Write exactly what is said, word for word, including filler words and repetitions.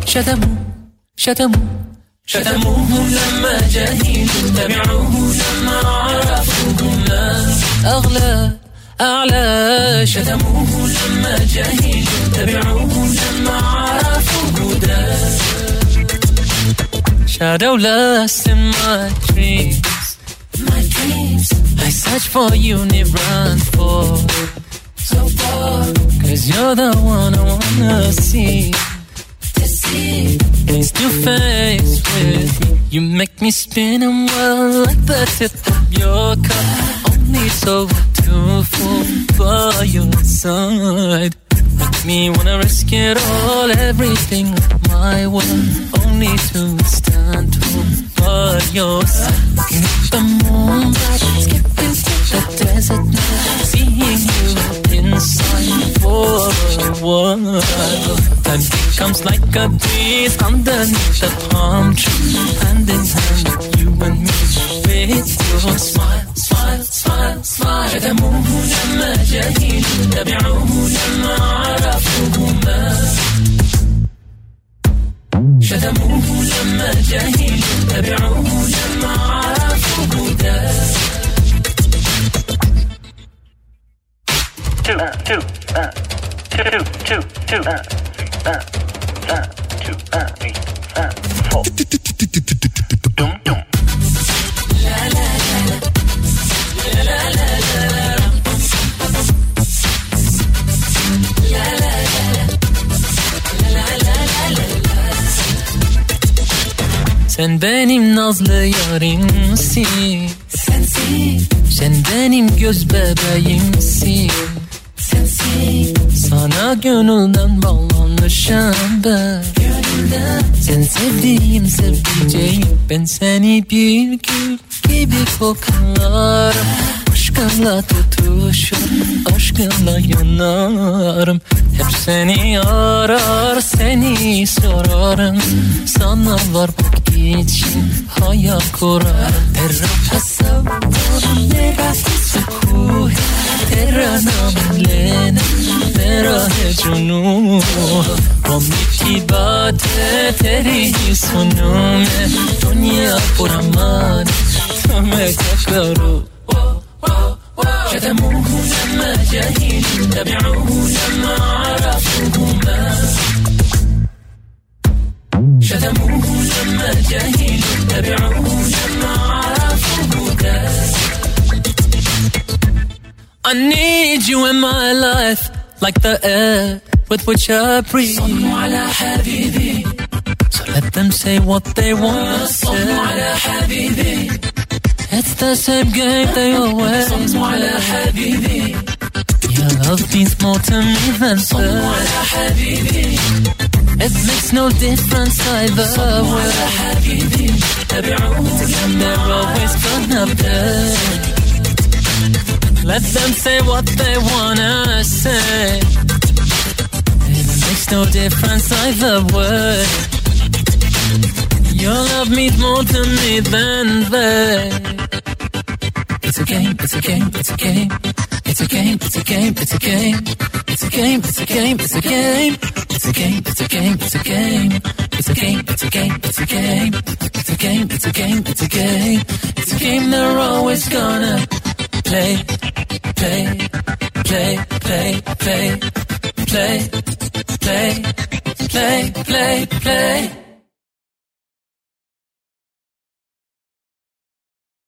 شتموا شتموا شتموه لما جهلوا تبعوه لما عرفوا ما أغلى أعلى شتموه لما جهلوا تبعوه لما عرفوا هدى Shadow lust in my dreams My dreams I search for you, never run for So far Cause you're the one I wanna see To see Face to face with me You make me spin and whirl like the tip of your cup Only so to fall by your side Make me wanna risk it all, everything of my world Only to stand tall by your side The moonlight, skipping through the desert night Seeing you inside for a while Time becomes like a breeze underneath the palm tree Hand in hand, you and me with your smile Smile, smile, smile شتموه لما جهلوا تبعوه لما عرفوا ما شتموه لما جهلوا تبعوه لما عرفوا هدى Two, uh, two, uh, two, two, two, uh, uh, uh, two, uh, three, uh, four. Dum, dum. La la la la. La la la la. La la la la. La la la la la. Sen benim nazlı yarimsin. Sensin. Sen benim göz bebeğimsin. Sensin. Sana gönülden bağlanmışım ben. Gönülden. Sen sevdiğim sevdiceğim. Ben seni bir gül gibi koklarım. Aşkınla tutuşur, aşkınla yanarım. Hep seni arar, seni sorarım. Sana var bak için hayal kurarım. Terra tasavvur, nera sukuh. Terra namlene, nera hecunu. Romiti bate, teri sunume. Dunya puramane, tame kakaru. شتموه لما جهلوا تبعوه لما عرفوا ما شتموه لما جهلوا تبعوه لما عرفوا هدى I need you in my life like the air with which I breathe صلوا على حبيبي So let them say what they want to say صلوا على حبيبي It's the same game they always صلوا على حبيبي Your love means more to me than صلوا على حبيبي It makes no difference either صلوا على حبيبي تبعوه and they're always gonna be Let them say what they wanna say It makes no difference either way Your love means more to me than they It's a game, it's a game, it's a game It's a game, it's a game, it's a game It's a game, it's a game, it's a game It's a game, it's a game, it's a game It's a game, it's a game, it's a game It's a game, it's a game, it's a game It's a game they're always gonna play Play, play, play, play Play, play, play, play, play